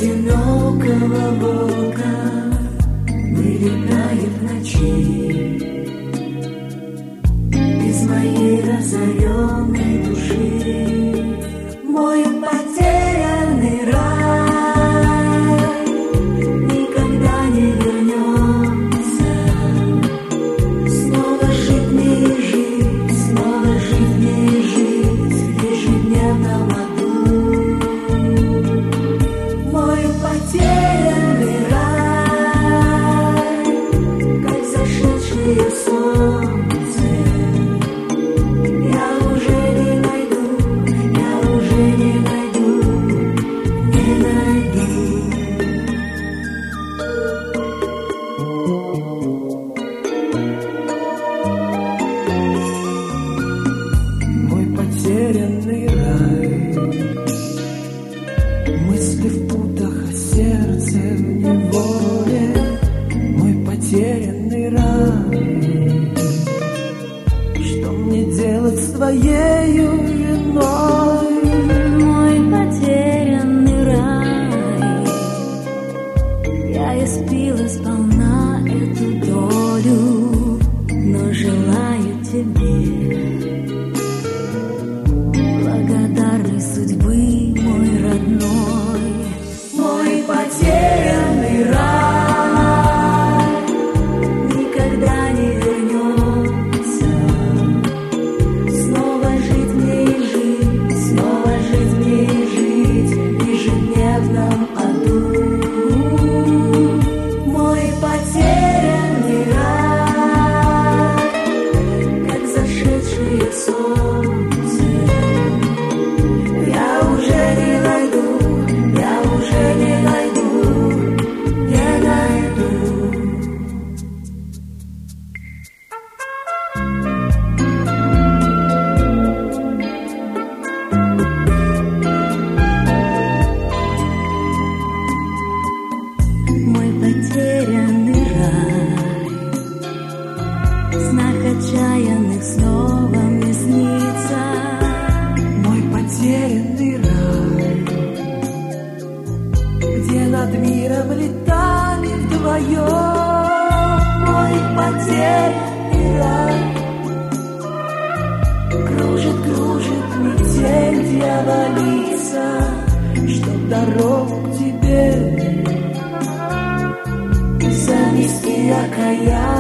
одинокого волка вылетает в ночи из моей разоренной души. Мой потерянный рай никогда не вернется. Снова жить мне и жить, снова жить мне и жить в ежедневном аду. Мой потерянный рай, как зашедшее солнце, я уже не найду, я уже не найду, не найду. Мой потерянный рай, мысли в путах, а сердце в неволе. Мой потерянный рай, что мне делать с твоею виной? Мой потерянный рай, я испила сполна эту долю, но желаю тебе благодарной судьбы, мой родной. Мой потерянный рай никогда не вернется. Снова жить мне и жить, снова жить мне и жить в ежедневном аду. Мой потерянный рай, как зашедшее солнце, я уже не найду, я уже не найду, не найду. Мой потерянный рай, знак отчаянных снова мне снится. Мой потерянный рай, где над миром летали вдвоем. Мой потерянный рай, кружит, кружит метель дьяволица, чтоб дорогу к тебе занести окаяние.